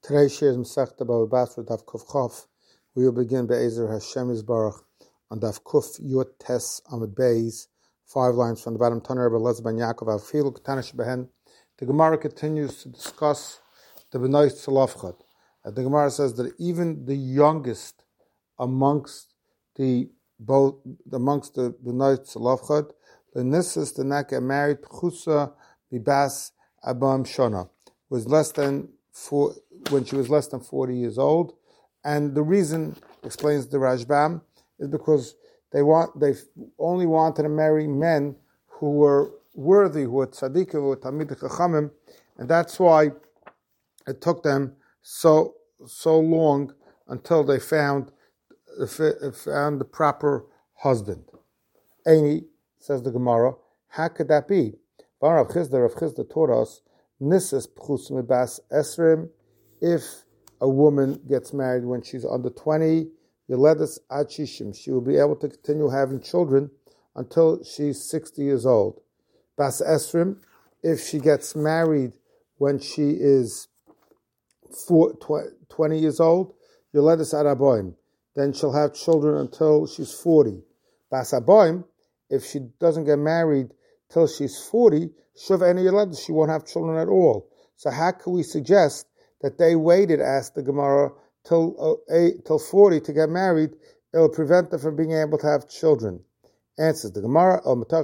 Today's share is Masechta Bava Basra Daf Kuf Chof. We will begin Be'ezer Hashem Yisbarach on Daf Kuf Yud Tes Amud Beis, 5 lines from the bottom. Taner Rebbe Elazar ben Yaakov Afilu Ketanish Behen. The Gemara continues to discuss the Bnei Tzolofchad. The Gemara says that even the youngest amongst the Bnei Tzolofchad, the Nisas the not get married Pchusa Bibas Abam Shona, was less than when she was less than 40 years old. And the reason, explains the Rashbam, is because they only wanted to marry men who were worthy, who were tzaddikim, who were talmidei chachamim, and that's why it took them so long until they found the proper husband. Eini, says the Gemara, how could that be? Rav Chizda taught us, Nisas pchus mibas esrim, if a woman gets married when she's under 20, Yeledas ad shishim, she will be able to continue having children until she's 60 years old. Bas esrim, if she gets married when she is 20 years old, Yeledas ad aboim, then she'll have children until she's 40. Bas aboim, if she doesn't get married till she's 40, Shuv any Yeledas, she won't have children at all. So how can we suggest that they waited, asked the Gemara, till 40 to get married? It'll prevent them from being able to have children. Answers the Gemara,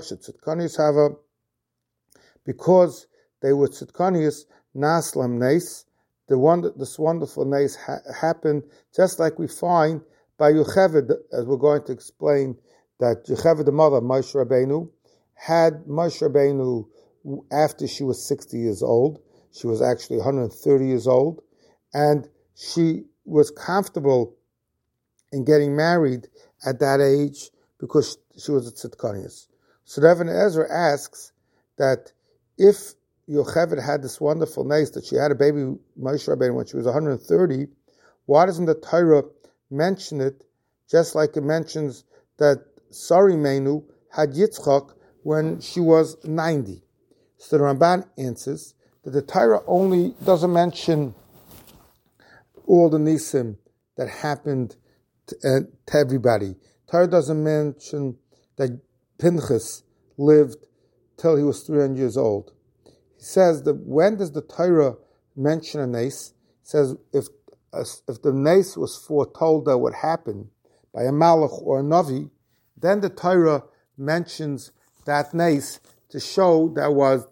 because they were tzidkanius, naslam nes, this wonderful nes happened just like we find by Yocheved, as we're going to explain, that Yocheved, the mother of Moshe Rabbeinu, had Moshe Rabbeinu after she was 60 years old. She was actually 130 years old, and she was comfortable in getting married at that age because she was a tzidkanius. So Rebbe Ezra asks that if Yocheved had this wonderful nes that she had a baby Moshe Rabbeinu when she was 130, why doesn't the Torah mention it just like it mentions that Sari Meinu had Yitzchak when she was 90? So the Ramban answers that the Torah only doesn't mention all the nisim that happened to everybody. Torah doesn't mention that Pinchas lived till he was 300 years old. He says that when does the Torah mention a nes? It says if the nes was foretold that would happen by a malach or a navi, then the Torah mentions that nes to show that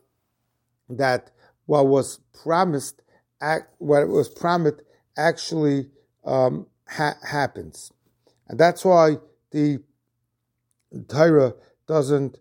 what was promised actually happens, and that's why the Torah doesn't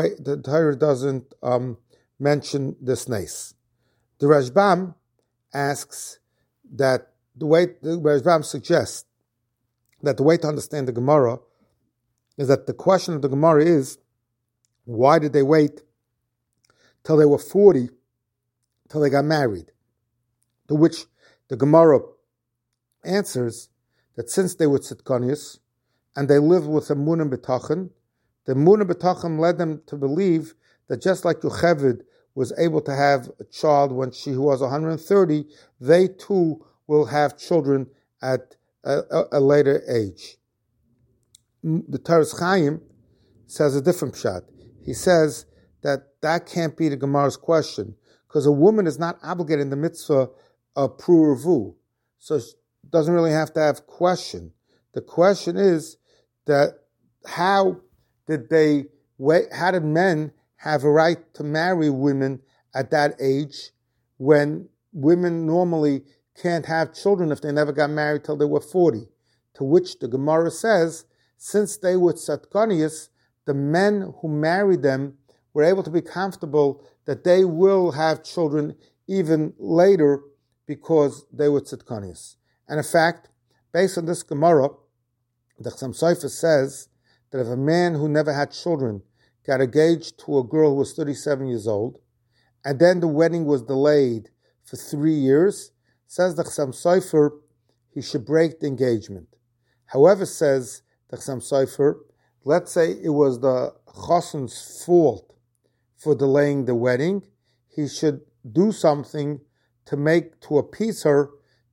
mention this nes. The Rashbam asks that the Rashbam suggests that the way to understand the Gemara is that the question of the Gemara is, why did they wait till they were 40 till they got married? To which the Gemara answers that since they were tzidkanius and they lived with a munah b'tachan, the munah b'tachan led them to believe that just like Yocheved was able to have a child when she was 130, they too will have children at a later age. The Toras Chaim says a different pshat. He says that can't be the Gemara's question, because a woman is not obligated in the mitzvah of pruruvu, so she doesn't really have to have question. The question is that how did men have a right to marry women at that age when women normally can't have children if they never got married till they were 40? To which the Gemara says, since they were tzadkanius, the men who married them were able to be comfortable that they will have children even later because they were tzidkanius. And in fact, based on this Gemara, the Chassam Sofer says that if a man who never had children got engaged to a girl who was 37 years old, and then the wedding was delayed for 3 years, says the Chassam Sofer, he should break the engagement. However, says the Chassam Sofer, let's say it was the chassan's fault for delaying the wedding, he should do something to appease her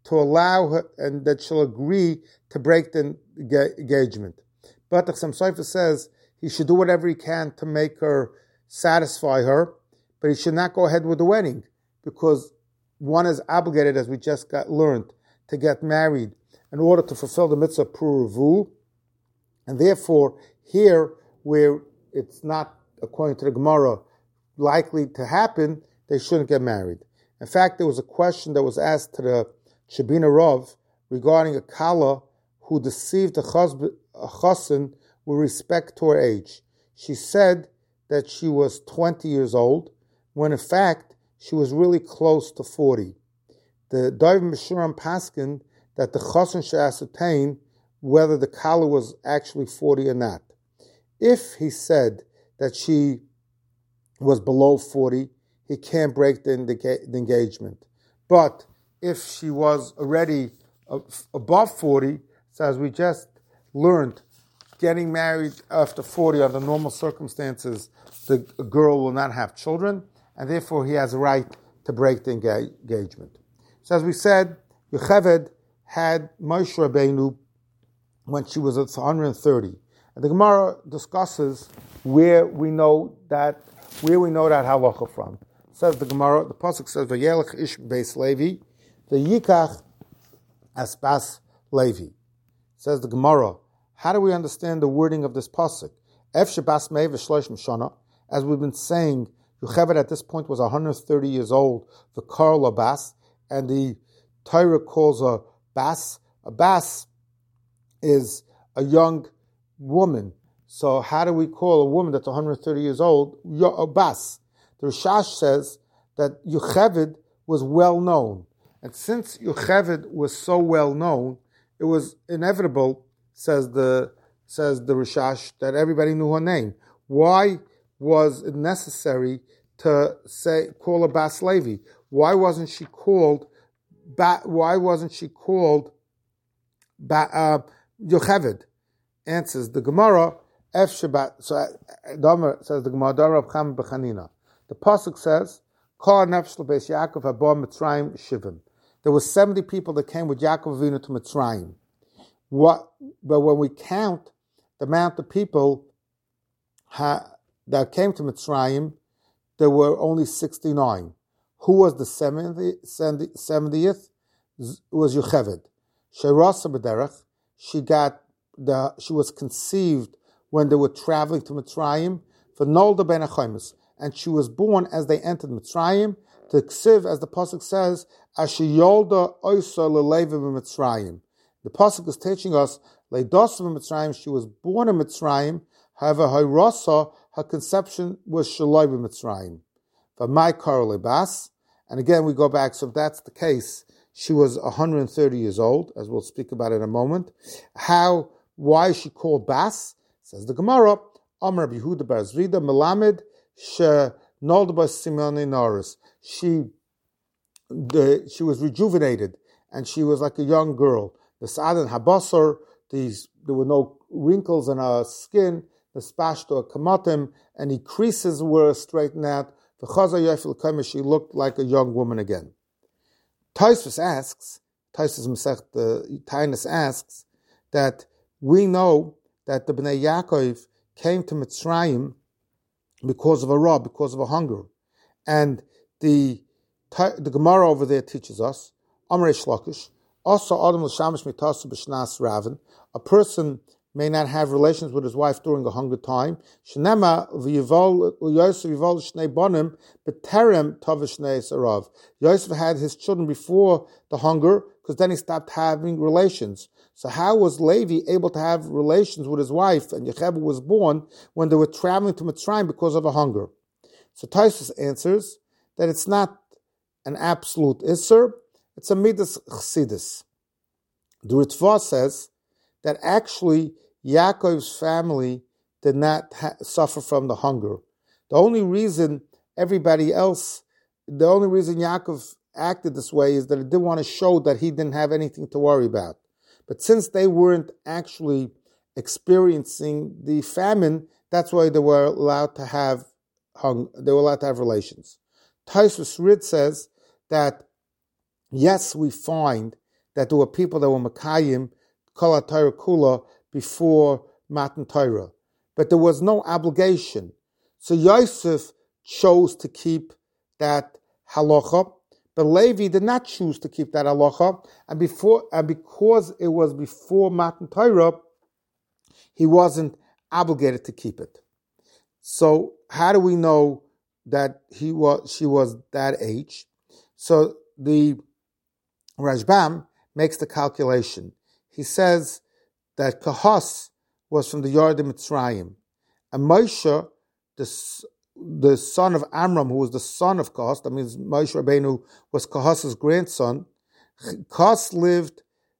to allow her, and that she'll agree to break the engagement. But the Chassam Sofer says he should do whatever he can to make her satisfy her, but he should not go ahead with the wedding, because one is obligated, as we just learned, to get married in order to fulfill the mitzvah pruruvu, and therefore here, where it's not, according to the Gemara, likely to happen, they shouldn't get married. In fact, there was a question that was asked to the Shabina Rav regarding a kala who deceived a chassan with respect to her age. She said that she was 20 years old, when in fact she was really close to 40. The Dov Meshuram paskin that the chassan should ascertain whether the kala was actually 40 or not. If he said that she was below 40, he can't break the engagement. But if she was already above 40, so as we just learned, getting married after 40 under normal circumstances, the girl will not have children, and therefore he has a right to break the engagement. So as we said, Yocheved had Moshe Rabbeinu when she was 130. And the Gemara discusses where we know that halacha from. Says the Gemara, the pasuk says, "Vayelech ish beis Levi, v'yikach asbas Levi." Says the Gemara, how do we understand the wording of this pasuk? Ef shebas mei v'shloshim shana, as we've been saying, Yocheved at this point was 130 years old, the Karl Bas, and the Torah calls a bas. A bas is a young woman. So how do we call a woman that's 130 years old a bas? The Rishash says that Yocheved was well known. And since Yocheved was so well known, it was inevitable, says the Rishash, that everybody knew her name. Why was it necessary to call her Bas Levi? Why wasn't she called Yocheved? Answers the Gemara, F Shabbat. So says the Gemara, Darav Cham B'Chanina. The pasuk says, Kol nefesh l'beis Yaakov haba Mitzrayim shivim. There were 70 people that came with Yaakov Avinu to Mitzrayim. But when we count the amount of people that came to Mitzrayim, there were only 69. Who was the 70th? It was Yocheved. Sheirasa b'derech. She was conceived when they were traveling to Mitzrayim for Nolda ben Achaimus, and she was born as they entered Mitzrayim. The Ksiv, as the pasuk says, Asher Yolda Oisa LeLevi b'Mitzrayim. The pasuk is teaching us Leidos b'Mitzrayim. She was born in Mitzrayim. However, her conception was Shaloi b'Mitzrayim. V'mai Karol Bas. And again, we go back. So if that's the case, she was 130 years old, as we'll speak about in a moment. Why is she called Bas? Says the Gemara, Amar Yehuda bar Zrida Melamed she nolda bas Simone Norris. She was rejuvenated, and she was like a young girl. The Sa'adan Habasar, there were no wrinkles in her skin. The Spashto Kamatim, and the creases were straightened out. The Chaza Yefil Kama, she looked like a young woman again. Tosfos asks, the Tainus asks, that we know that the Bnei Yaakov came to Mitzrayim because of a rob, because of a hunger. And the Gemara over there teaches us, Amrei Shlokish, also Adam l'shamish mitasu b'shnas ravin, a person may not have relations with his wife during a hunger time. Shnema v'yivol Yosef yivol shnei bonim b'terem tavish shnei sarav. Yosef had his children before the hunger, because then he stopped having relations. So how was Levi able to have relations with his wife, and Yocheved was born when they were traveling to Mitzrayim because of a hunger? So Tosfos answers that it's not an absolute Isser, it's a Midas Chassidus. The Ritva says that actually Yaakov's family did not suffer from the hunger. The only reason Yaakov acted this way is that he didn't want to show that he didn't have anything to worry about. But since they weren't actually experiencing the famine, that's why they were allowed to have relations. Tosfos Rid says that yes, we find that there were people that were Makayim, Kol HaTorah Kula, before Matan Torah. But there was no obligation. So Yosef chose to keep that halacha, but Levi did not choose to keep that halacha, and because it was before Matan Torah, he wasn't obligated to keep it. So how do we know that she was that age? So the Rashbam makes the calculation. He says that Kahos was from the Yard of Mitzrayim, and Moshe, the son of Amram, who was the son of Kahos, that means Moshe Rabbeinu was Kahos' grandson. Kahos lived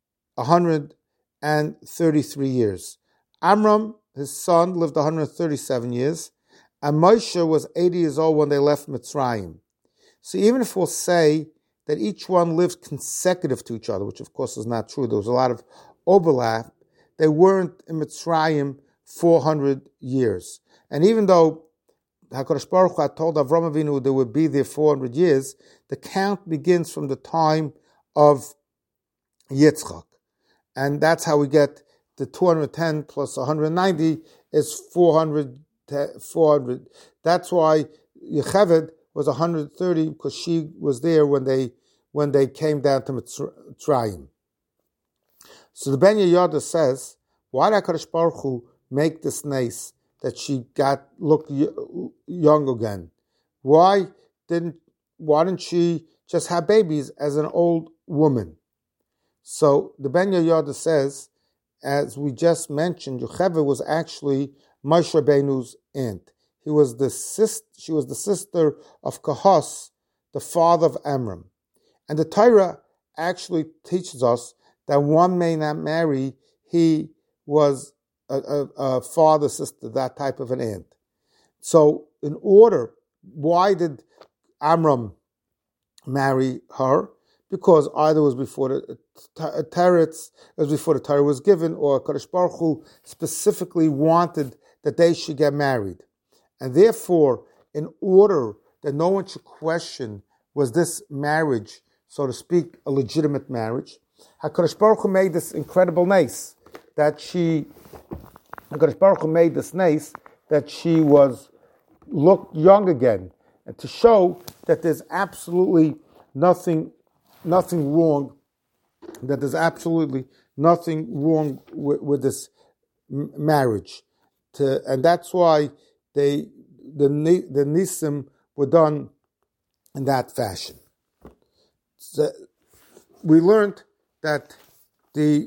133 years. Amram, his son, lived 137 years, and Moshe was 80 years old when they left Mitzrayim. So even if we'll say that each one lived consecutive to each other, which of course is not true, there was a lot of overlap, they weren't in Mitzrayim 400 years. And even though HaKadosh Baruch Hu had told Avram Avinu they would be there 400 years, the count begins from the time of Yitzchak. And that's how we get the 210 plus 190 is 400. That's why Yocheved was 130, because she was there when they came down to Mitzrayim. So the Ben Yehoyada says, why did HaKadosh Baruch Hu make this nace that she looked young again? Why didn't she just have babies as an old woman? So the Ben Yehoyada says, as we just mentioned, Yocheved was actually Moshe Rabbeinu's aunt. She was the sister of Kahos, the father of Amram. And the Torah actually teaches us that one may not marry, he was a father, sister, that type of an aunt. So why did Amram marry her? Because either it was before the Teretz, it was before the Torah was given, or Kadosh Baruch Hu specifically wanted that they should get married. And therefore, in order that no one should question, was this marriage, so to speak, a legitimate marriage, HaKadosh Baruch Hu made this incredible nace that she looked young again, and to show that there's absolutely nothing wrong, with this marriage. And that's why the nisim were done in that fashion. So we learned that the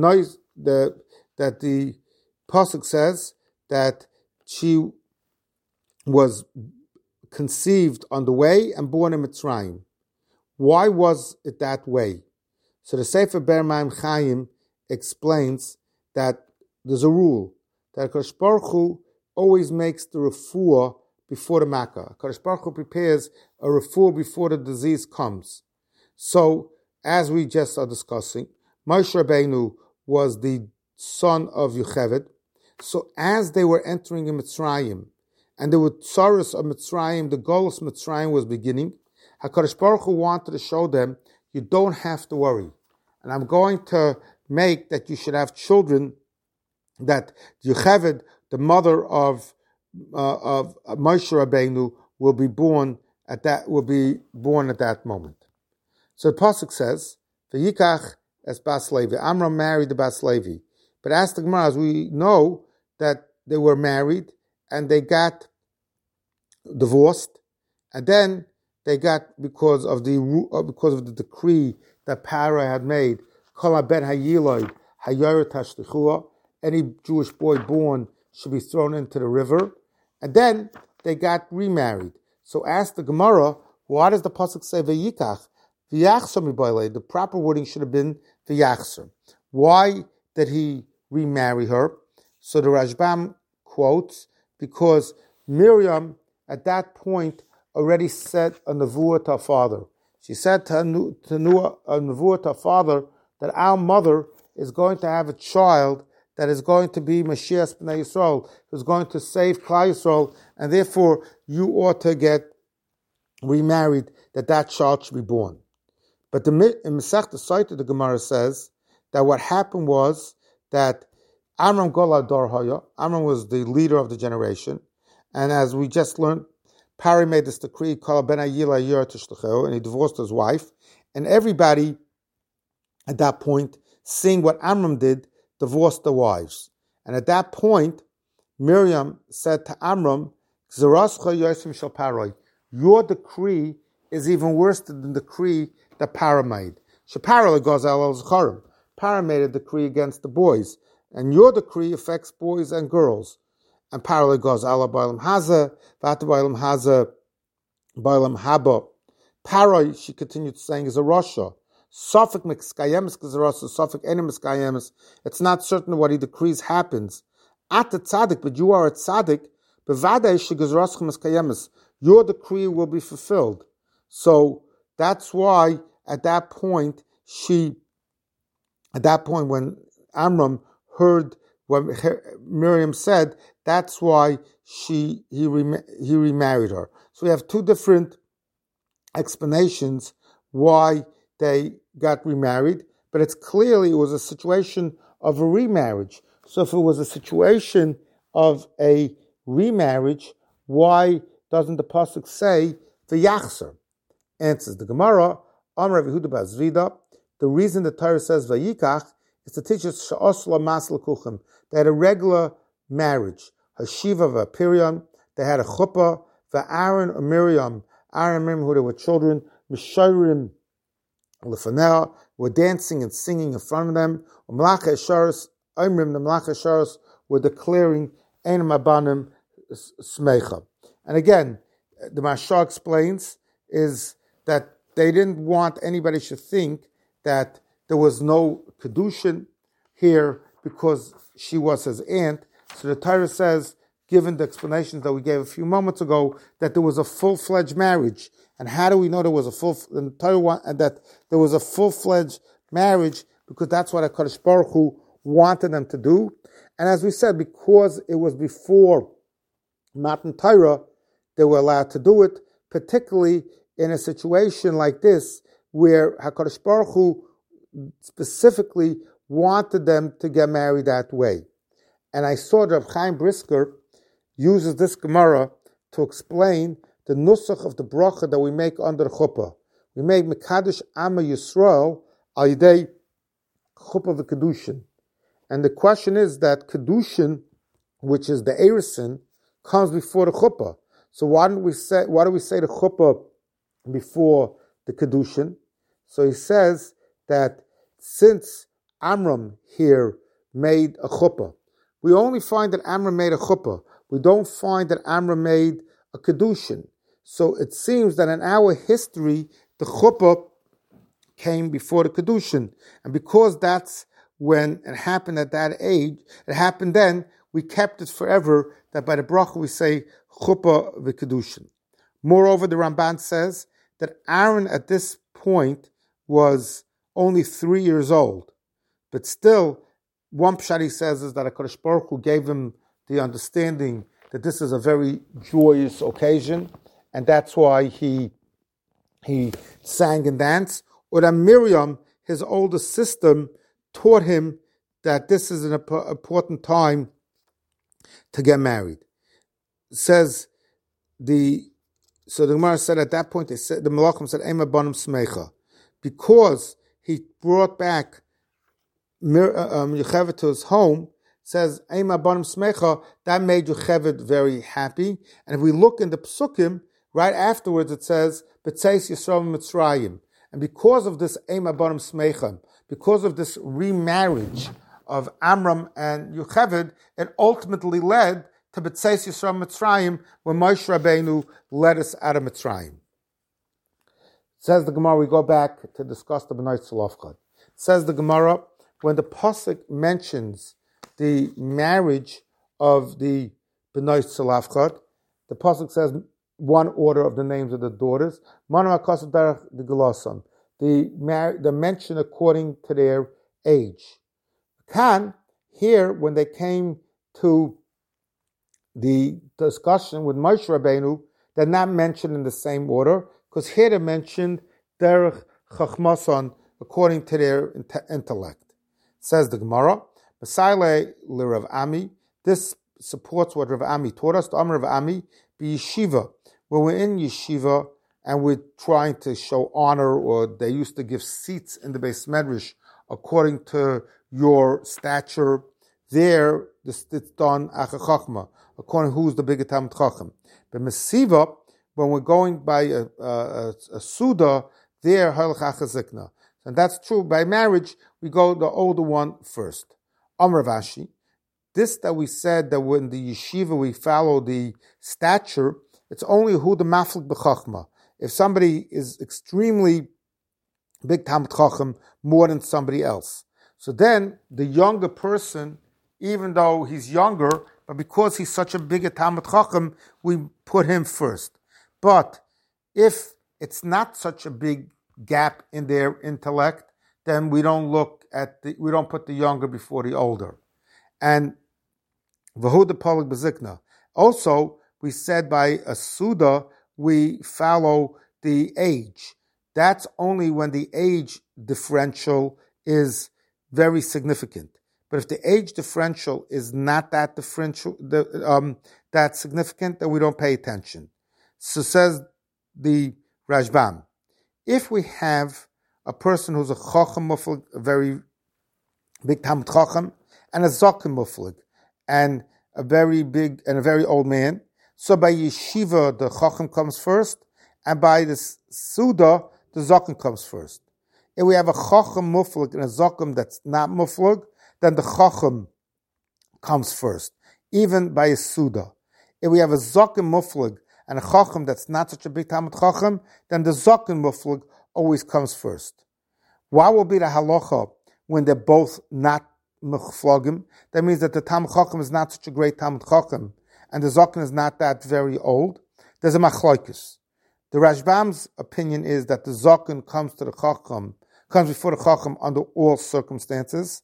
pasuk says that she was conceived on the way and born in Mitzrayim. Why was it that way? So the Sefer Ber Maim Chaim explains that there's a rule that HaKadosh Baruch Hu always makes the refuah before the makkah. HaKadosh Baruch Hu prepares a refuah before the disease comes. So, as we just are discussing, Moshe Rabbeinu was the son of Yocheved. So as they were entering in Mitzrayim, and there were tzaros of Mitzrayim, the Golus Mitzrayim was beginning, HaKadosh Baruch Hu wanted to show them, you don't have to worry. And I'm going to make that you should have children, that Yocheved, the mother of Moshe Rabbeinu, will be born at that moment. So the pasuk says, "V'yikach es bas Levi." Amram married the bas Levi, but as the Gemara, as we know that they were married and they got divorced, and then they got because of the decree that Parah had made, Kol ben hayiloid hayoret hashlichua, any Jewish boy born should be thrown into the river, and then they got remarried. So ask the Gemara, why does the pasuk say v'yikach? The proper wording should have been v'yachser. Why did he remarry her? So the Rashbam quotes, because Miriam at that point already said a nevuah to her father. She said to a nevuah to her father that our mother is going to have a child that is going to be Mashiach B'nai Yisrael, who's going to save Klal Yisrael, and therefore you ought to get remarried, that child should be born. But in Masechta Sotah, the Gemara says that what happened was that Amram Gola Dor Haya, Amram was the leader of the generation, and as we just learned, Pari made this decree called Ben Ayila Yer Tishlecheu, and he divorced his wife, and everybody at that point, seeing what Amram did, divorced their wives. And at that point, Miriam said to Amram, your decree is even worse than the decree that Para made. Para made a decree against the boys, and your decree affects boys and girls. And Para goes Allah Bailam Haza, Vata Bailam Haza, Bailam Haba. Para, she continued saying, is a Rasha. Suffolk Mekskayemis Gazarasa, Suffolk Enemis Kayemis. It's not certain what he decrees happens. At the tzaddik, but you are a tzaddik, your decree will be fulfilled. So that's why at that point when Amram heard what Miriam said, that's why he remarried her. So we have two different explanations why they got remarried, but it was a situation of a remarriage. So if it was a situation of a remarriage, why doesn't the pasuk say v'yachzer? Answers the Gemara, Amar Rav Yehuda bar Zrida, the reason the Torah says vayikach is to teach us she'osla mas l'kuchem. They had a regular marriage, hashiva v'apirion. They had a chuppah, v'Aaron and Miriam, who they were children, mishorim l'faneh, were dancing and singing in front of them. Umlacha esharos, Omrim, the Malacha Sharos, were declaring Einam Abanim Smecha. And again, the Mashal explains is that they didn't want anybody to think that there was no Kedushin here because she was his aunt. So the Torah says, given the explanations that we gave a few moments ago, that there was a full-fledged marriage. And how do we know there was a full-fledged marriage? Because that's what HaKadosh Baruch Hu wanted them to do. And as we said, because it was before Matan Torah, they were allowed to do it, particularly in a situation like this, where HaKadosh Baruch Hu specifically wanted them to get married that way. And I saw that Reb Chaim Brisker uses this Gemara to explain the nusach of the bracha that we make under chuppah. We make Mekadosh Amma Yisrael al yidei chuppah v'kedushin. And the question is that Kedushin, which is the Erusin, comes before the Chuppah. So why do we say the Chuppah before the Kedushin? So he says that since Amram here made a Chuppah, we only find that Amram made a Chuppah. We don't find that Amram made a Kedushin. So it seems that in our history, the Chuppah came before the Kedushin. And because that's when it happened at that age, it happened then, we kept it forever, that by the bracha we say chuppah v'kedushin. Moreover, the Ramban says that Aaron at this point was only 3 years old. But still, one pshat he says is that HaKadosh Baruch Hu gave him the understanding that this is a very joyous occasion, and that's why he sang and danced. Or that Miriam, his older sister, taught him that this is an important time to get married. So the Gemara said at that point, the Malachim said, Ema Banim Smecha. Because he brought back Yocheved to his home, says, Ema Banim Smecha, that made Yocheved very happy. And if we look in the Psukim, right afterwards it says, B'tzeis Yisrael Mitzrayim. And because of this Ema Banim Smecha, because of this remarriage of Amram and Yocheved, it ultimately led to B'tzeis Yisrael Mitzrayim, when Moshe Rabbeinu led us out of Mitzrayim. Says the Gemara, we go back to discuss the B'nai Tzolofchad. Says the Gemara, when the Pasuk mentions the marriage of the B'nai Tzolofchad, the Pasuk says one order of the names of the daughters, Manu HaKosav Derech the Gelosam, the mention according to their age. Here, when they came to the discussion with Moshe Rabbeinu, they're not mentioned in the same order, because here they mentioned Derech chachmason, according to their intellect. Says the Gemara, B'sayle l'Rav Ami, this supports what Rav Ami taught us. The Amar Rav Ami, be yeshiva. When we're in yeshiva and we're trying to show honor, or they used to give seats in the Beis Medrash according to your stature, there it's done achachachma, according to who's the bigger Talmid Chacham. But Mesiva, when we're going by a Suda, there halach achazikna. And that's true. By marriage, we go the older one first. Amar Vashi, this that we said that when the yeshiva we follow the stature, it's only who the maflik b'chachma. If somebody is extremely big Talmid Chacham, more than somebody else. So then the younger person, even though he's younger, but because he's such a big Talmid Chacham, we put him first. But if it's not such a big gap in their intellect, then we don't put the younger before the older. And V'hu de Polig B'zikna. Also, we said by a Suda, we follow the age. That's only when the age differential is very significant. But if the age differential is not that that significant, then we don't pay attention. So says the Rashbam, if we have a person who's a Chacham Muflig, a very big Talmid Chacham, and a Zokim Muflig, and a very big and a very old man, so by Yeshiva the Chacham comes first, and by the Suda the Zokim comes first. If we have a Chacham Muflig and a Zokim that's not Muflig, then the Chacham comes first, even by a Suda. If we have a Zokim Muflig and a Chacham that's not such a big Talmid Chacham, then the Zokim Muflig always comes first. What will be the halacha when they're both not Muflagim? That means that the Talmid Chacham is not such a great Talmid Chacham, and the Zokim is not that very old. There's a machlokes. The Rashbam's opinion is that the Zokim comes before the Chacham under all circumstances.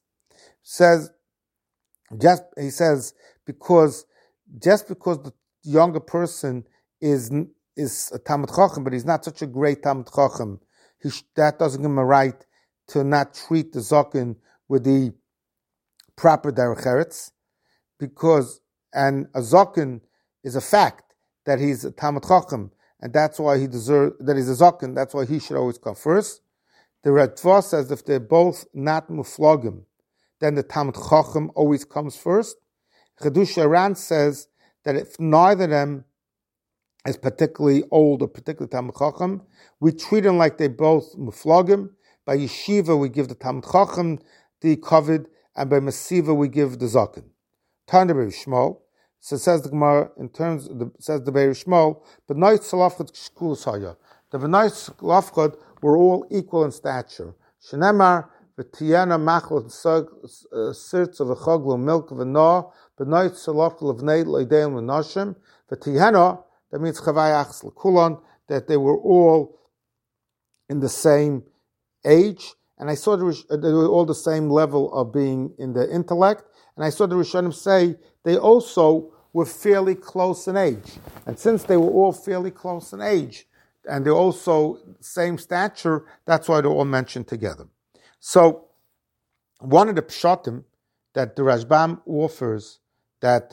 He says because the younger person is a Talmid Chacham, but he's not such a great Talmid Chacham, that doesn't give him a right to not treat the Zokin with the proper derech eretz, and a Zokin is a fact that he's a Talmid Chacham, and that's why that he's a Zokin, that's why he should always come first. The Radva says if they're both not muflogim, then the Talmid Chacham always comes first. Chedush Aran says that if neither of them is particularly old or particularly Talmid Chacham, we treat them like they both muflogim. By Yeshiva, we give the Talmid Chacham the covet, and by Mesiva, we give the Zaken. Turn to Beis Shmuel. So says the Gemara, says the Beis Shmuel, but B'nai Tzalafchad Shkulas Haya. The B'nai Tzalafchad were all equal in stature. Shenemar, V'tiyana Machal Sirtz of a Choglu Milk V'na, B'nai Tzalafchad L'vnei L'Eideim V'nashim, V'tiyana, that means Chavai Achs L'Kulon, that they were all in the same age, and I saw they were all the same level of being in the intellect, and I saw the Rishonim say they also were fairly close in age. And since they were all fairly close in age, and they're also same stature, that's why they're all mentioned together. So, one of the pshatim that the Rashbam offers, that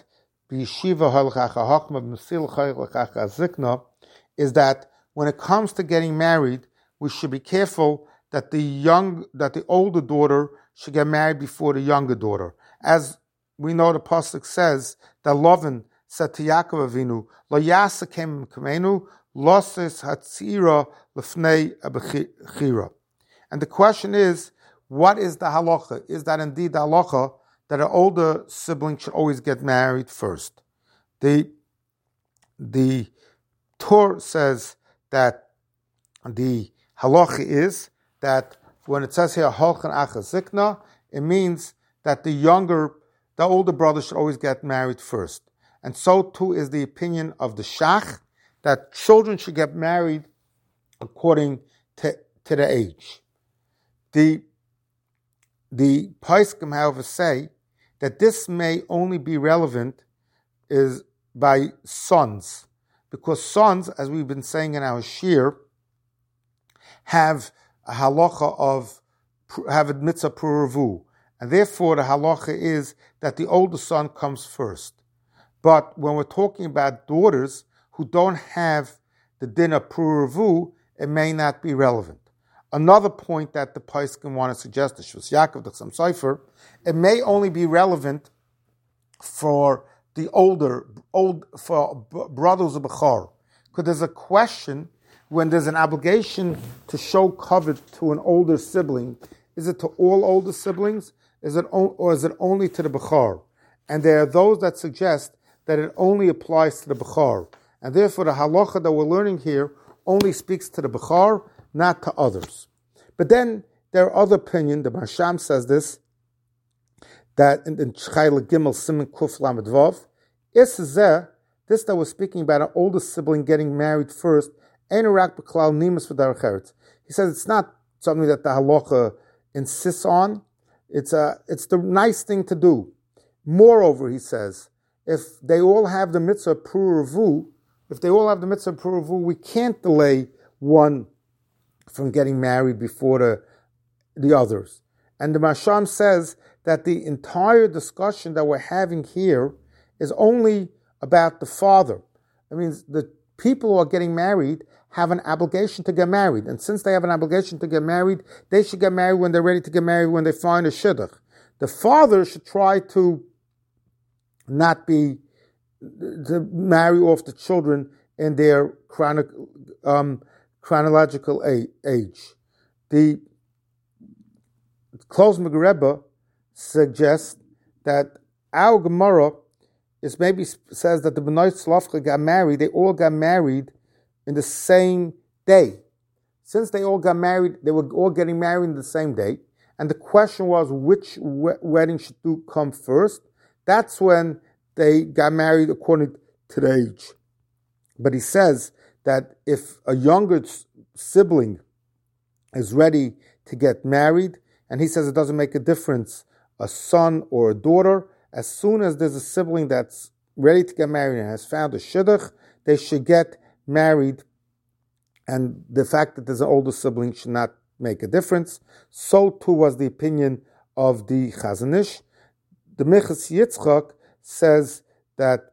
is that when it comes to getting married, we should be careful that the older daughter should get married before the younger daughter. As we know, the pasuk says that Lavan said to Yaakov Avinu, "Lo yasakem kamenu, loses hatzira lefnei abechira." And the question is, what is the halacha? Is that indeed the halacha that an older sibling should always get married first? The Torah says that the halacha is that when it says here holchan achazikna, it means that the older brother should always get married first. And so too is the opinion of the Shach, that children should get married according to the age. The Paiskim, however, say that this may only be relevant is by sons, because sons, as we've been saying in our shir, have a halacha of have a mitzvah puravu, and therefore the halacha is that the older son comes first. But when we're talking about daughters who don't have the din of puravu, it may not be relevant. Another point that the Paiskim want to suggest, the Shvus Yaakov, the Chassam Sofer, it may only be relevant for the for brothers of Bechor. Because there's a question when there's an obligation to show kavod to an older sibling. Is it to all older siblings? Or is it only to the Bechor? And there are those that suggest that it only applies to the Bechor. And therefore the halacha that we're learning here only speaks to the Bechor, not to others. But then there are other opinions. The Masham says this, that in Chayla Gimel Siman Kuf Lamed Vav, this that we're speaking about, an older sibling getting married first, Ein Rak B'Klal Nimas V'Darech Eretz. He says it's not something that the halacha insists on. It's the nice thing to do. Moreover, he says, if they all have the mitzvah puravu, we can't delay one from getting married before the others. And the Masham says that the entire discussion that we're having here is only about the father. I mean, the people who are getting married have an obligation to get married. And since they have an obligation to get married, they should get married when they're ready to get married, when they find a shidduch. The father should try to not be, to marry off the children in their chronological age. The Klosmer Rebbe suggests that our Gemara maybe says that the Bnei Tzlafcha got married, they all got married in the same day. Since they all got married, they were all getting married in the same day. And the question was which wedding should come first. That's when they got married according to the age. But he says that if a younger sibling is ready to get married, and he says it doesn't make a difference, a son or a daughter, as soon as there's a sibling that's ready to get married and has found a shidduch, they should get married, and the fact that there's an older sibling should not make a difference. So too was the opinion of the Chazon Ish. The Minchas Yitzchak says that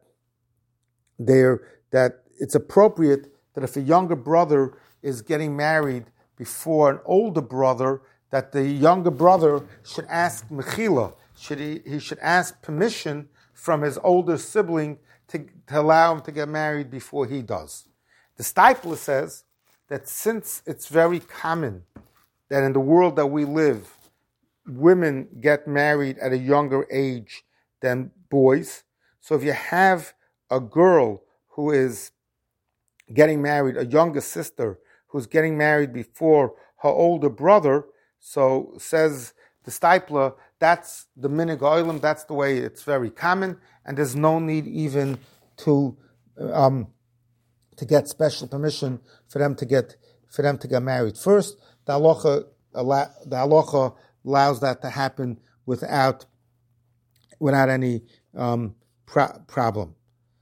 it's appropriate that if a younger brother is getting married before an older brother, that the younger brother should ask mechila, he should ask permission from his older sibling to allow him to get married before he does. The Steipler says that since it's very common that in the world that we live, women get married at a younger age than boys, so if you have a girl who is getting married, a younger sister who's getting married before her older brother, so says the Steipler, that's the minig oilam, that's the way it's very common, and there's no need even to get special permission for them to get married first. The halacha allows that to happen without any problem.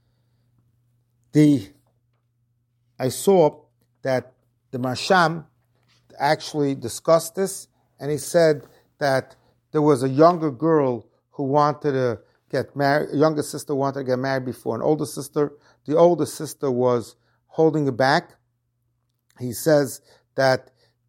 I saw that the Masham actually discussed this, and he said that there was a younger girl who wanted to get married, a younger sister wanted to get married before an older sister. The older sister was holding it back. He says that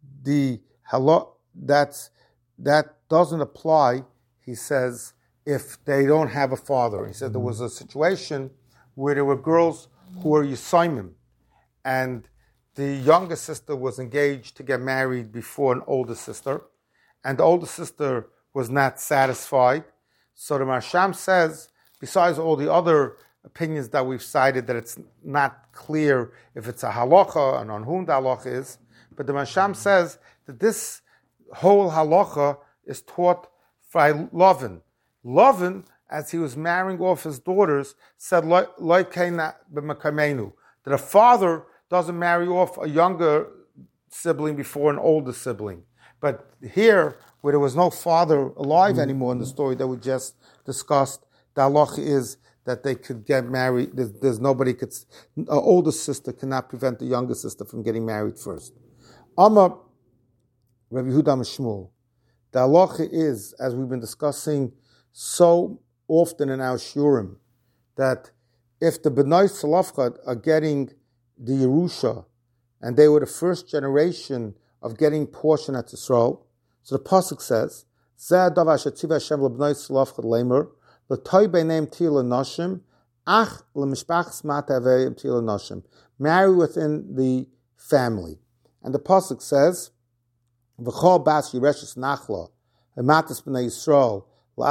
that doesn't apply, he says, if they don't have a father. He said there was a situation where there were girls who were Yisaimim, and the younger sister was engaged to get married before an older sister, and the older sister was not satisfied. So the Masham says, besides all the other opinions that we've cited, that it's not clear if it's a halacha and on whom the halacha is, but the Masham says that this whole halacha is taught by Lavan. Lavan, as he was marrying off his daughters, said, that a father doesn't marry off a younger sibling before an older sibling. But here, where there was no father alive anymore in the story that we just discussed, the halacha is that they could get married. There's nobody an older sister cannot prevent the younger sister from getting married first. Rabbi Yehuda Shmuel. The halacha is, as we've been discussing so often in our shurim, that if the Bnei Tzlafchad are getting the Yerusha, and they were the first generation of getting portion at Yisrael, so the pasuk says, "Zeh hadavar asher tziva Hashem lebnei Tzlafchad lemer, l'toy beineim tila nashim, ach lemishpachas mata aveim tila nashim." Marry within the family, and the pasuk says, "V'chol bas yireshes nachla, hematas b'nei Yisrael."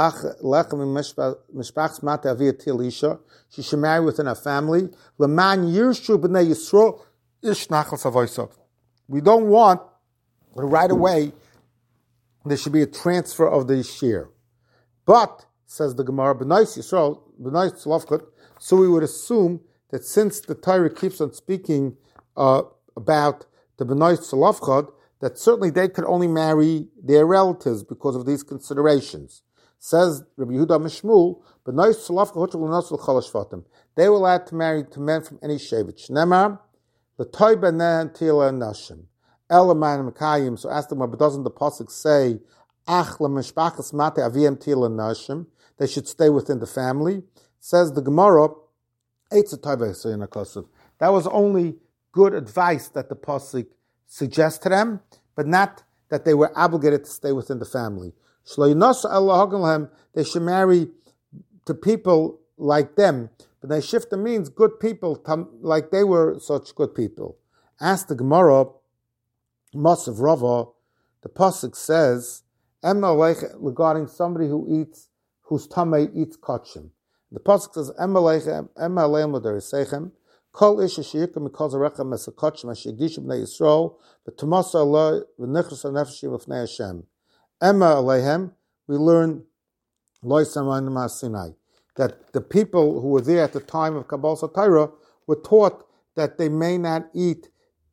She should marry within her family. We don't want right away there should be a transfer of the shear. But, says the Gemara, so we would assume that since the Torah keeps on speaking about the B'nai Tzlafchad, that certainly they could only marry their relatives because of these considerations. Says Rabbi Yehuda Mishmul, they were allowed to marry to men from any shevet. Shnemar, l'toy b'nehen tila nashim. Elaman mekayim. So ask them, but doesn't the pasuk say, ach lemishpachas mate aviem tila nashim? They should stay within the family. Says the Gemara, that was only good advice that the pasuk suggests to them, but not that they were obligated to stay within the family. They should marry to people like them, but they shifta means good people, like they were such good people. Ask the Gemara, Mosav Rava, the pasuk says, regarding somebody whose tamei eats kachim. The pasuk says, Kol ish sheyikam mikol zarechem es kachim asher yigdishu b'nei Yisrael v'tomasa Allah v'nichras hanefeshim v'fnei Hashem. Emma Alehem, we learn that the people who were there at the time of Kabbalah Torah were taught that they may not eat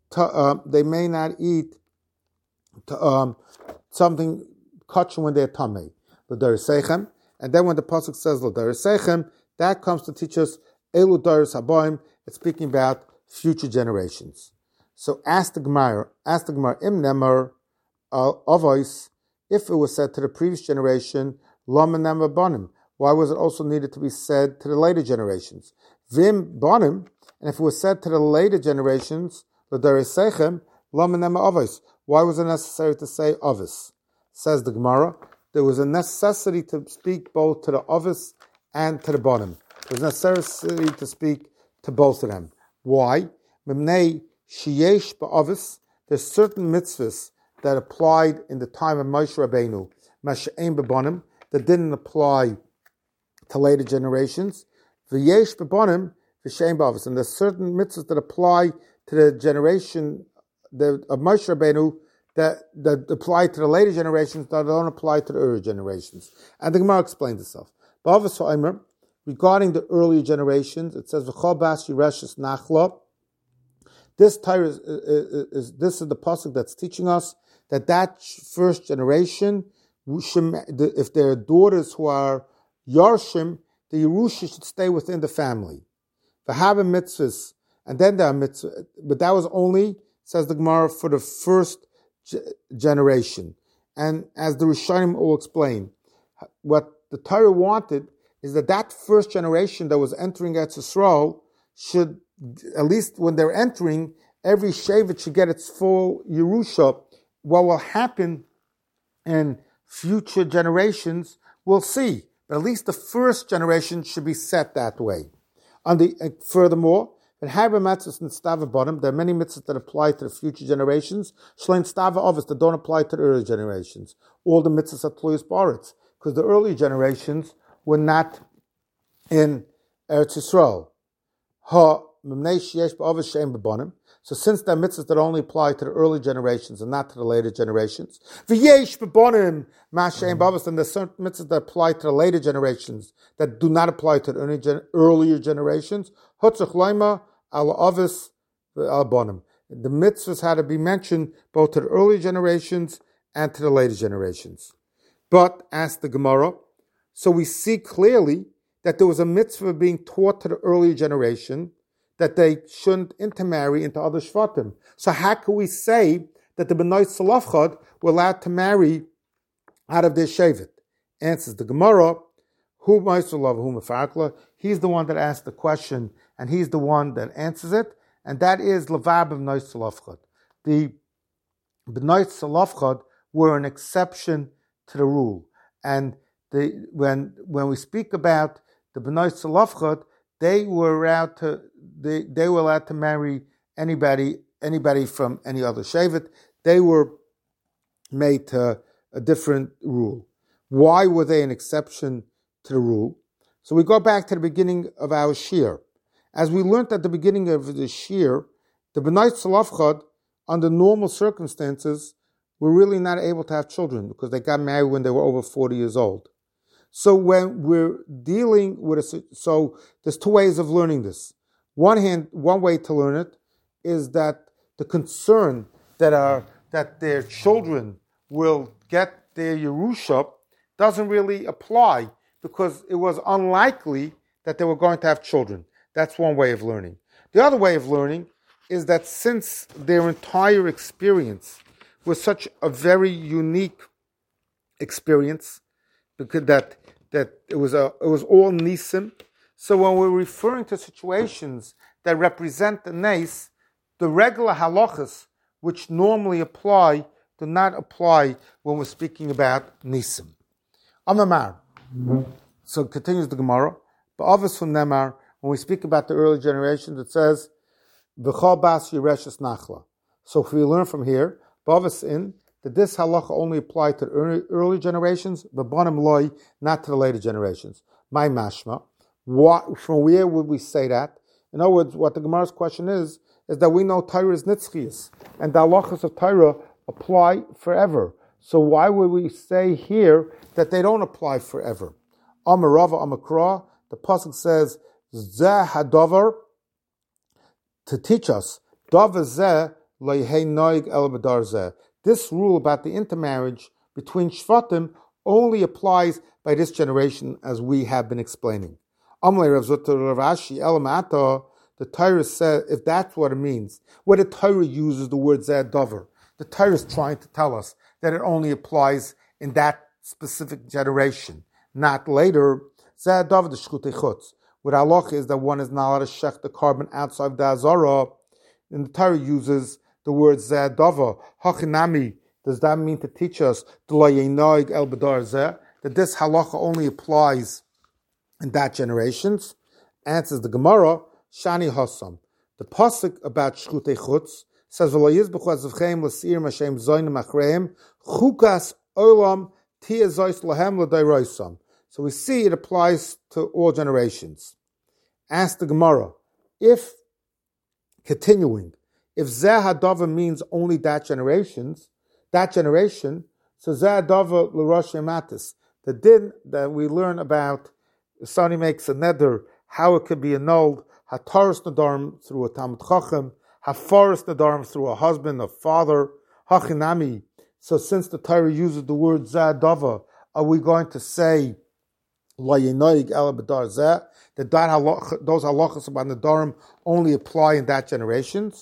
something kachim when they're tamei. L'darisechem, and then when the pasuk says l'darisechem, that comes to teach us elu daris habayim. It's speaking about future generations. So ask the Gemara, im nemar avos. If it was said to the previous generation, Lama Nema Bonim, why was it also needed to be said to the later generations? Vim Bonim, and if it was said to the later generations, L'darisechem, Lama Nema Avos, why was it necessary to say Avos? Says the Gemara, there was a necessity to speak both to the Avos and to the Bonim. There was a necessity to speak to both of them. Why? Mimnei Sheyesh Ba'avos, there's certain mitzvahs that applied in the time of Moshe Rabbeinu, Masha'im B'bonim, that didn't apply to later generations. V'yesh B'bonim, V'she'im B'avos. And there's certain mitzvahs that apply to the generation of Moshe Rabbeinu that apply to the later generations that don't apply to the earlier generations. And the Gemara explains itself. B'avos ha'omer, regarding the earlier generations, it says, V'chol bas yireshes nachla. This Torah is the pasuk that's teaching us that first generation, if there are daughters who are Yarshim, the Yerusha should stay within the family. V'hava mitzvahs, and then there are mitzvahs, but that was only, says the Gemara, for the first generation. And as the Rishonim will explain, what the Torah wanted is that first generation that was entering Eretz Yisrael should, at least when they're entering, every shevet should get its full Yerusha. What will happen in future generations, we'll see. But at least the first generation should be set that way. Furthermore, there are many mitzvahs that apply to the future generations. That don't apply to the early generations. All the mitzvahs are tluyos ba'aretz, because the early generations were not in Eretz Yisrael. So since there are mitzvahs that only apply to the early generations and not to the later generations, and there's certain mitzvahs that apply to the later generations that do not apply to the earlier generations, the mitzvahs had to be mentioned both to the early generations and to the later generations. But, asked the Gemara, so we see clearly that there was a mitzvah being taught to the earlier generation that they shouldn't intermarry into other shvatim. So how can we say that the B'nai Salafchad were allowed to marry out of their Shevet? Answers the Gemara, Hu Ma'isulav Hu Mefarkla. He's the one that asked the question, and he's the one that answers it, and that is Levar B'nai Salafchad. The B'nai Salafchad were an exception to the rule, and when we speak about the B'nai Salafchad, they were allowed to marry anybody from any other Shevet. They were made to a different rule. Why were they an exception to the rule? So we go back to the beginning of our Shir. As we learned at the beginning of the Shir, the B'nai Salafchad, under normal circumstances, were really not able to have children because they got married when they were over 40 years old. So when we're dealing with so there's two ways of learning this. One way to learn it is that the concern that their children will get their Yerusha doesn't really apply because it was unlikely that they were going to have children. That's one way of learning. The other way of learning is that since their entire experience was such a very unique experience, because that it was all nisim. So when we're referring to situations that represent the nes, the regular halachas which normally apply do not apply when we're speaking about nisim. Amamar. So continues the Gemara. Ba'avos from Nemar, when we speak about the early generations, it says V'chol bas yireshes nachla. So if we learn from here, ba'avos in that this halacha only applied to the early generations, but bottom loy, not to the later generations. My mashma. From where would we say that? In other words, what the Gemara's question is that we know Torah is nitzchias, and the halachas of Torah apply forever. So why would we say here that they don't apply forever? Amarava Amakra, the pasuk says, Zeh hadavar, to teach us, Davar zeh lo yehei noig el b'dar zeh. This rule about the intermarriage between Shvatim only applies by this generation, as we have been explaining. Amalei Rav Zuta Rav Ashi Elamata, the Torah says, if that's what it means, where the Torah uses the word Zeh Dover, the Torah is trying to tell us that it only applies in that specific generation, not later. Zeh Dover the Shchutei Chutz. What halacha is that one is not allowed to shech the carbon outside the Azara, and the Torah uses the word Zeh Dover. Hachinami, does that mean to teach us that this halacha only applies in that generations? Answers the Gemara, Shani Hassam. The pasuk about Shchutei Chutz says, so we see it applies to all generations. Ask the Gemara, if Zeh Hadava means only that generation, so Zeh Hadava l'rosh Matis, the din that we learn about, if somebody makes a neder, how it could be annulled, hataras nadarim through a Talmud Chacham, hafaras nadarim through a husband, a father, hachinami. So since the Torah uses the word Zeh Hadava, are we going to say la yenoig el b'dar zeh, that those halachas about nadarim only apply in that generation?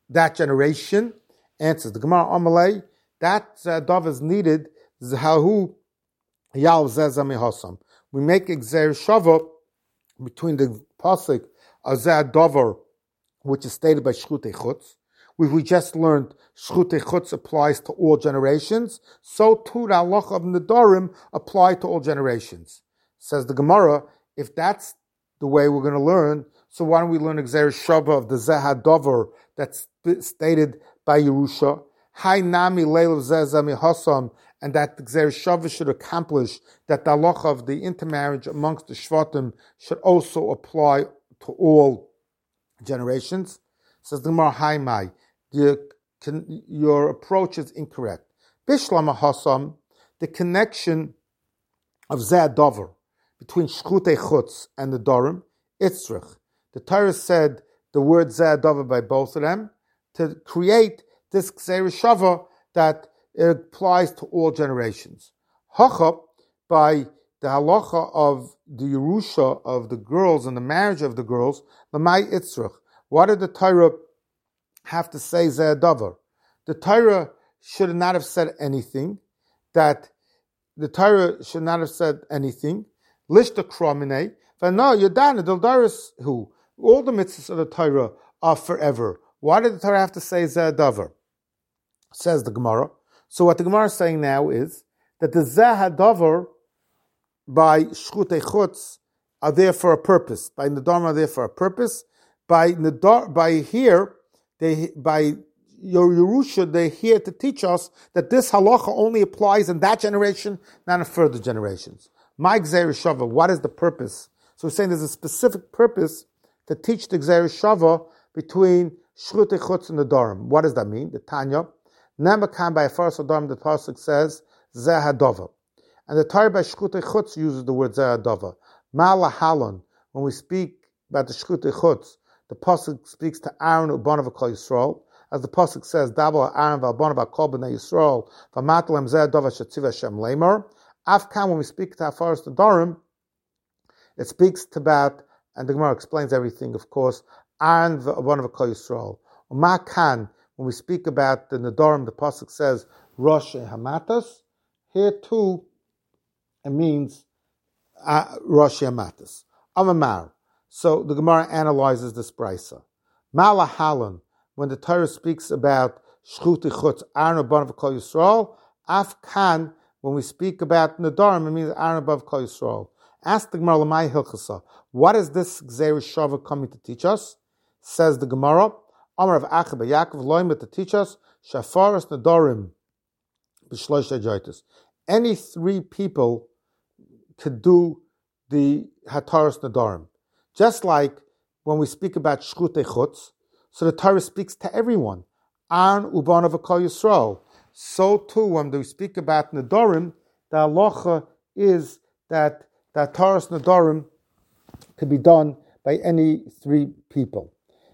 Answers the Gemara Amalei, that Dov is needed. Zahu Yal Zezami Hasam. We make Gzer Shava between the pasuk of Zeh Dover, which is stated by Shchutei Chutz. We just learned Shchutei Chutz applies to all generations. So too the halacha of Nadarim apply to all generations. Says the Gemara, if that's the way we're going to learn, so why don't we learn Gzer Shava of the Zeh Dover that's stated by Yerusha, Hai Nami Leilav Zezami Hasam, and that the Gzer Shava should accomplish that the halacha of the intermarriage amongst the Shvatim should also apply to all generations. Says the Gemara, Hai Mai, your approach is incorrect. Bishlama Hasam, the connection of Zeh Dover between Shchutei Chutz and the Dorim, Itzrich. The Torah said the word Zeh Dover by both of them to create this Gzer Shava that it applies to all generations. Hachab, by the halacha of the Yerusha of the girls and the marriage of the girls, Lamai Itzrich. What did the Torah have to say Zeh Dover? The Torah should not have said anything, that the Torah should not have said anything. Lishta kromine, no, Yodana, Dildaris, who all the mitzvahs of the Torah are forever. Why did the Torah have to say Zeh Davar? Says the Gemara. So what the Gemara is saying now is that the Zeh Davar by Shchutei Chutz are there for a purpose. By Nedarim are there for a purpose. By here, by your Yerusha, they're here to teach us that this halacha only applies in that generation, not in further generations. My Gzeir Shava, what is the purpose? So we're saying there's a specific purpose to teach the Gzeir Shava between Shchutei Chutz and Nedarim. What does that mean? The Tanya, Nemakan by Afaras Nedarim, the pasuk says Zeh Hadava, and the Torah by Shchutei Chutz uses the word Zeh Hadava. Ma'ala Halon, when we speak about the Shchutei Chutz, the pasuk speaks to Aaron Ubanav Kol Yisrael, as the pasuk says, "Dabal Aaron v'Ubanav Kol Bnei Yisrael v'Matalem Zeh Hadava Shetziv Hashem Leimer." Afkan, when we speak to Afaras Nedarim, it speaks to about, and the Gemara explains everything, of course, Aaron v'Ubanav Kol Yisrael. Umakan, when we speak about the Nedarim, the pasuk says Rosh Hamatas. Here too, it means Rosh Hamatas. Amamar. So the Gemara analyzes this brisa. Malahalan, when the Torah speaks about Shchutei Chutz, Aaron Ubanav Kol Yisrael, Afkan, when we speak about Nedarim, it means Aaron above Kol Yisrael. Ask the Gemara, Lamai Hilchasa, what is this Gzeir Shava coming to teach us? Says the Gemara, Amar of Acha Yaakov Loim to teach us Shafaras Nedarim B'Shlosh Hajaitis. Any three people could do the Hataras Nedarim. Just like when we speak about Shchutei Chutz, so the Torah speaks to everyone. Aaron Ubanav Kol Yisrael. So too, when we speak about Nedarim, the halacha is that the Hataras Nedarim could be done by any three people.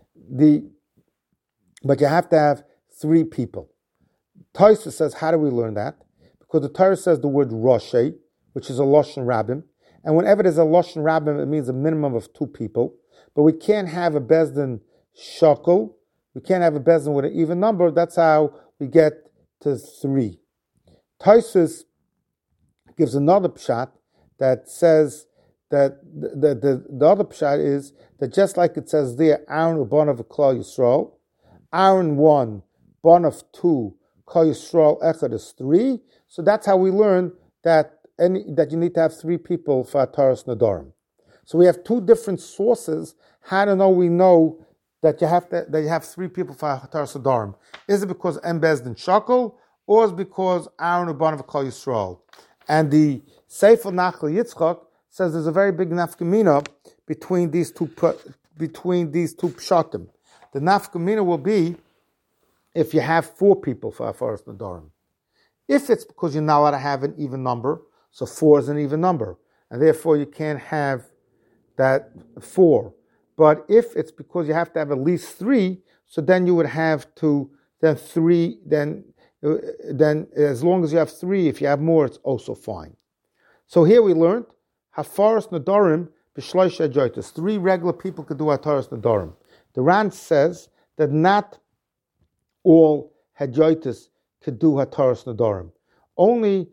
But you have to have three people. Tosfos says, how do we learn that? Because the Torah says the word Roshei, which is a Lashon Rabbim, and whenever there's a Lashon Rabbim, it means a minimum of two people. But we can't have a Bezdin Shakel. We can't have a Bezdin with an even number. That's how we get to three. Tosfos gives another pshat that says that the other pshat is that just like it says there, Aaron Ubanav Klal Yisrael, Aaron 1, Banav 2, Klal Yisrael Echad is 3. So that's how we learn that you need to have three people for Hataras Nedarim. So we have two different sources. How to know we know that you have three people for Hataras Nedarim? Is it because Em Bezdin Shakel, or is it because Aaron Ubanav Klal Yisrael? And the Sefer Nachal Yitzchak says there's a very big nafkamina between these two pshatim. The nafkamina will be if you have four people for Hataras Nedarim. If it's because you're not allowed to have an even number, so 4 is an even number, and therefore you can't have that 4. But if it's because you have to have at least 3, so then you would have to, then 3, then as long as you have 3, if you have more, it's also fine. So here we learned, Hafaras Nedarim B'Shlosh Hajaitis. 3 regular people could do Hataras Nedarim. The Ran says that not all Hajaitis could do Hataras Nedarim. Only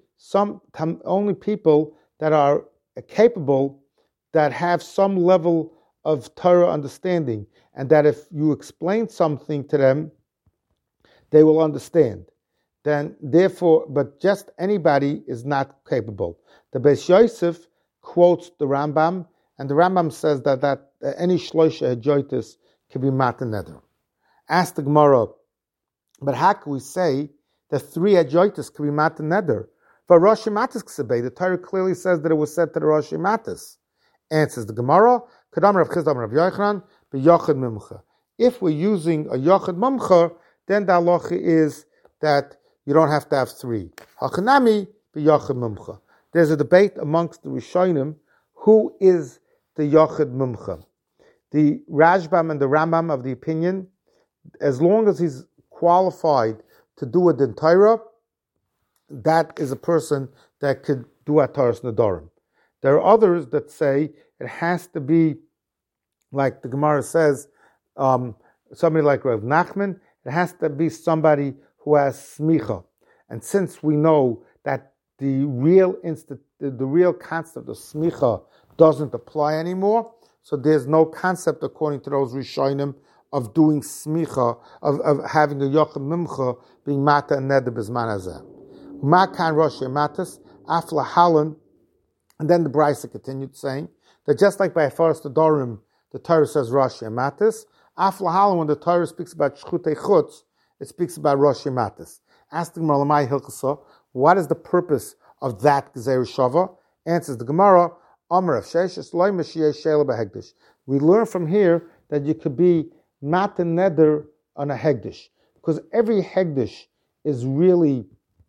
people that are capable, that have some level of Torah understanding, and that if you explain something to them, they will understand. Then, therefore, but just anybody is not capable. The Beis Yosef quotes the Rambam, and the Rambam says that any Shloisha Hajaitis can be Matan Neder. Ask the Gemara, but how can we say that 3 Hajaitis can be Matan Neder? For Rosh Hamatas Ksebei, the Torah clearly says that it was said to the Rosh Hamatas. Answers the Gemara, Kadam Rav Chizda Rav Yochanan, B'Yochad Mimcha. If we're using a Yochad Mimcha, then the halacha is that you don't have to have 3. Hachanami B'Yochad Mimcha. There's a debate amongst the Rishonim, who is the Yochad Mimcha. The Rashbam and the Rambam of the opinion, as long as he's qualified to do a Din Torah, that is a person that could do Hataras Nedarim. There are others that say it has to be, like the Gemara says, somebody like Rav Nachman, it has to be somebody who has smicha. And since we know that the real concept of smicha doesn't apply anymore, so there's no concept, according to those Rishonim, of doing smicha, of having a yochel mimcha, being mata and neder b'zman hazeh. Makan rosh matas afla halan, and then the Brisa continued saying that just like by Afaras Nedarim, the Torah says rosh matas, afla halan, when the Torah speaks about shchutei chutz, it speaks about rosh matas. Ask the Gemara, Lamai Hilchasa, what is the purpose of that Gezer Shava? Answers the Gemara, Amar Sheshes Loy Mashiach Shela BeHegdish. We learn from here that you could be mata neder on a hegdish, because every hegdish is really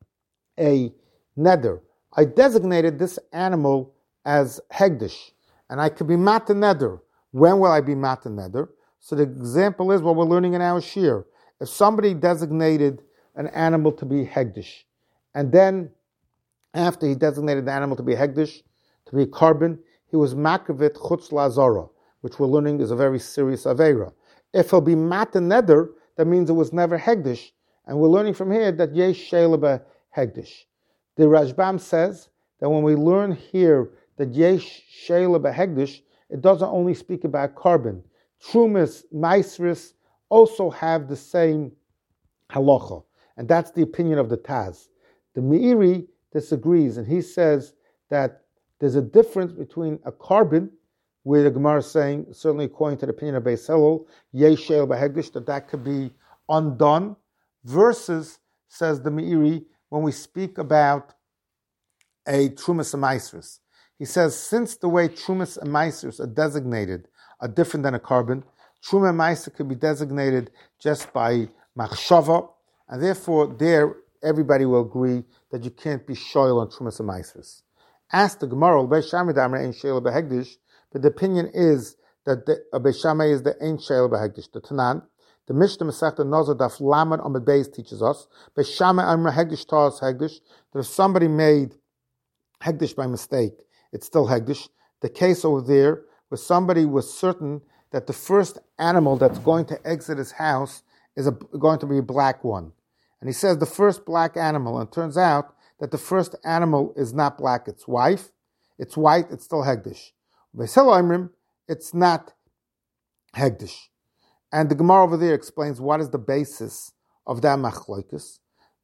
a neder. I designated this animal as hegdish, and I could be mata neder. When will I be mata neder? So the example is what we're learning in our shir. If somebody designated an animal to be hegdish, and then after he designated the animal to be hegdish, to be a carbon, he was makavit chutz lazara, which we're learning is a very serious avera. If he'll be mata neder, that means it was never hegdish, and we're learning from here that yesh sheila hegdish. The Rashbam says that when we learn here that yesh sheila hegdish, it doesn't only speak about carbon. Trumas, maisris also have the same halacha. And that's the opinion of the Taz. The Meiri disagrees, and he says that there's a difference between a carbon, where the Gemara is saying, certainly according to the opinion of Beis Hillel, yesh sheil b'hegdish, that could be undone, versus, says the Meiri, when we speak about a trumas and maisrus. He says, since the way trumas and maisrus are designated are different than a carbon, truma and maisrus could be designated just by machshava, and therefore, there, everybody will agree that you can't be shoyl on Trumas and Maisrus. Ask the Gemara, but the opinion is that the Beis Shammai is the Ein Sheil B'Hegdish. The Tanan, the Mishnah Masechta Nazar Daf Lamed Amud Beis teaches us, Beis Shammai Amra Hegdish Taras Hegdish, that if somebody made Hegdish by mistake, it's still Hegdish. The case over there, where somebody was certain that the first animal that's going to exit his house is going to be a black one. And he says the first black animal, and it turns out that the first animal is not black, it's white, it's still Hegdish. Beis Hillel Omrim, it's not Hegdish. And the Gemara over there explains what is the basis of that machloikus.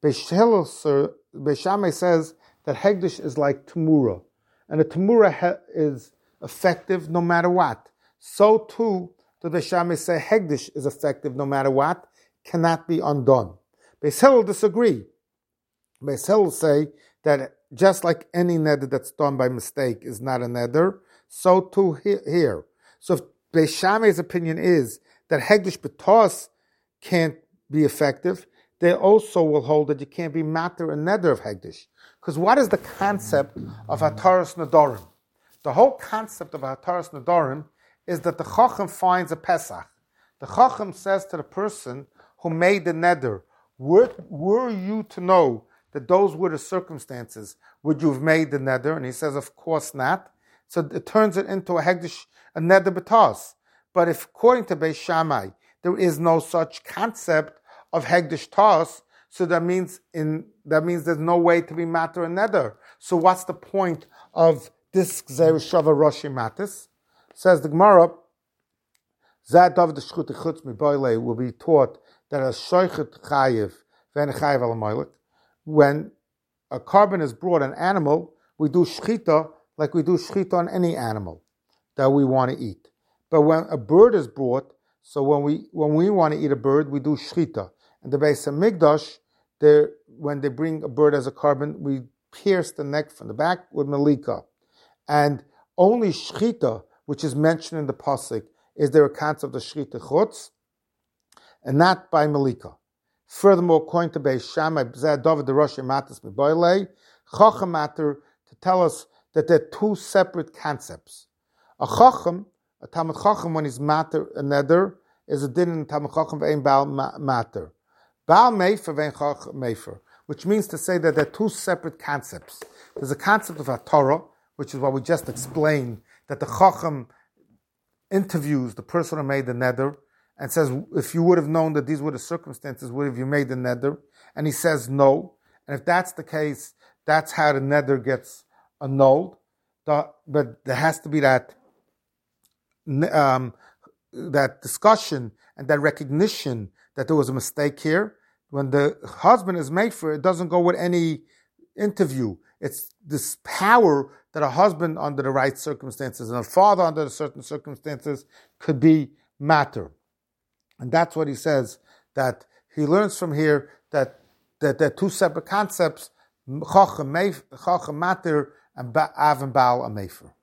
Beis Shammai says that Hegdish is like Tamura, and a Tamura is effective no matter what. So too, the Beis Shammai say Hegdish is effective no matter what, cannot be undone. Beis Hillel disagree. Beis Hillel say that just like any neder that's done by mistake is not a neder, so too here. So if Beis Shammai's opinion is that Hegdish B'tos can't be effective, they also will hold that you can't be matter and neder of Hegdish. Because what is the concept of Hataras Nedarim? The whole concept of Hataras Nedarim is that the Chacham finds a Pesach. The Chacham says to the person who made the neder, were you to know that those were the circumstances, would you have made the neder? And he says, of course not. So it turns it into a hegdish, a neder b'tas. But if, according to Beis Shammai, there is no such concept of hegdish tas, so that means there's no way to be matter and neder. So what's the point of this Gzeir Shava Roshi Matis? Says the Gemara, Zad David Shchut Chutz Miboile will be taught that a shoichet chayiv ven chayiv al moilek. When a carbon is brought, an animal, we do shchita like we do shchita on any animal that we want to eat. But when a bird is brought, so when we want to eat a bird, we do shchita. And the Beis Hamikdash, when they bring a bird as a carbon, we pierce the neck from the back with malika. And only shchita, which is mentioned in the pasuk, is there a concept of shchita chutz, and not by malika. Furthermore, according to Beis Shammai, David the Rosh Matas Miboile, Chacham matter to tell us that there are two separate concepts. A Chacham, a Talmud Chacham, when he's matter a neder, is a din in Talmud Chacham ve'en Baal matter. Baal Mefer ve'en Chacham Mefer, which means to say that there are two separate concepts. There's a concept of a Torah, which is what we just explained, that the Chacham interviews the person who made the neder and says, if you would have known that these were the circumstances, would have you made the neder? and he says no. And if that's the case, that's how the neder gets annulled. But there has to be that discussion and that recognition that there was a mistake here. When the husband is made for it, doesn't go with any interview. It's this power that a husband under the right circumstances and a father under certain circumstances could be matter. And that's what he says, that he learns from here that they're two separate concepts, Chacham matter and Av and Baal a mefer.